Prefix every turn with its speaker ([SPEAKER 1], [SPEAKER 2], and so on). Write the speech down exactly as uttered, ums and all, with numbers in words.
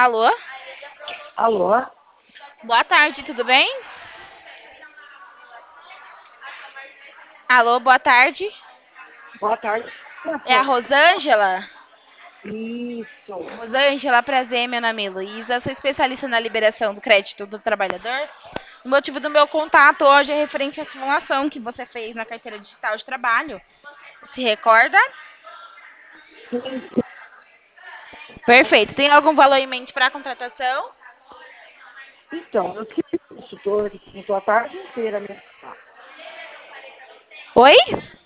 [SPEAKER 1] Alô?
[SPEAKER 2] Alô?
[SPEAKER 1] Boa tarde, tudo bem? Alô, boa tarde.
[SPEAKER 2] Boa tarde.
[SPEAKER 1] É a Rosângela?
[SPEAKER 2] Isso.
[SPEAKER 1] Rosângela, prazer, meu nome é Luísa, sou especialista na liberação do crédito do trabalhador. O motivo do meu contato hoje é referente à simulação que você fez na carteira digital de trabalho. Se recorda?
[SPEAKER 2] Sim.
[SPEAKER 1] Perfeito. Tem algum valor em mente para a contratação?
[SPEAKER 2] Então, eu tive um consultor que pintou a tarde inteira mesmo.
[SPEAKER 1] Oi?